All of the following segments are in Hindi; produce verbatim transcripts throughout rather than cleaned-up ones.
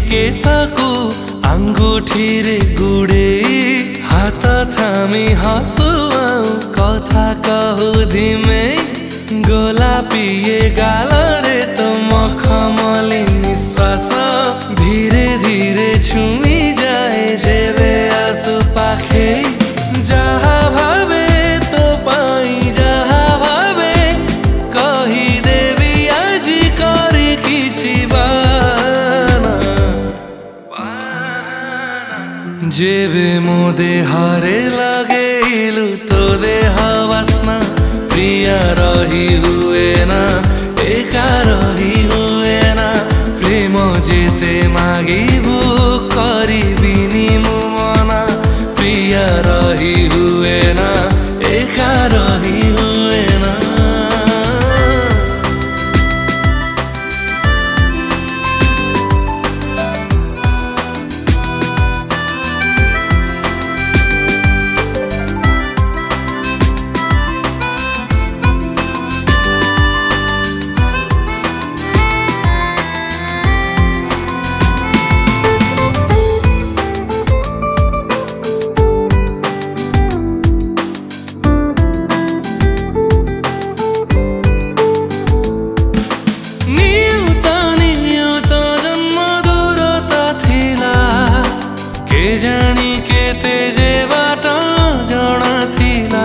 केशको आंगुठी रे गुड़े हाथ थामी हसुआऊ कथा कहू धिमे गोलापी ये गाल रे तो मखमली निश्वास धीरे धीरे छुमी जाए जेबे आसु पाखे जहा भावे तो पाई जहा भावे कही देवी आज करी किछि बाना जेबे मो देहरे लगेलु तो देह बासना प्रिया रही हुए ना एका रही हुए ना प्रेम जेते मागिबु करिबिनी मु मना प्रिया रही हुए ना एका रही हुए ना। जानी के तेजे बाटा जଣା थिला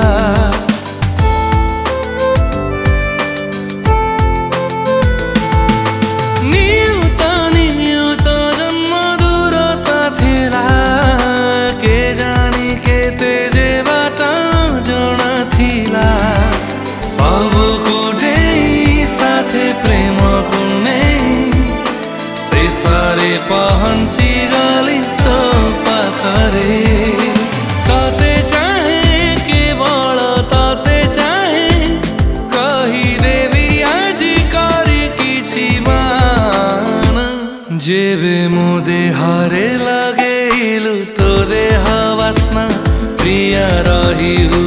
नियुत नियुत जन्म दूरता थिला के जानी के तेजे बाटा जଣା थिला सबको ढेई साथे प्रेम कुने से सारे पहुंची गली तो पाखरे तते चाहे केवल तते चाहे कही देवी आज करी किछि बाना जेबे मो देहरे लगेलु तो देह बासना प्रिया रही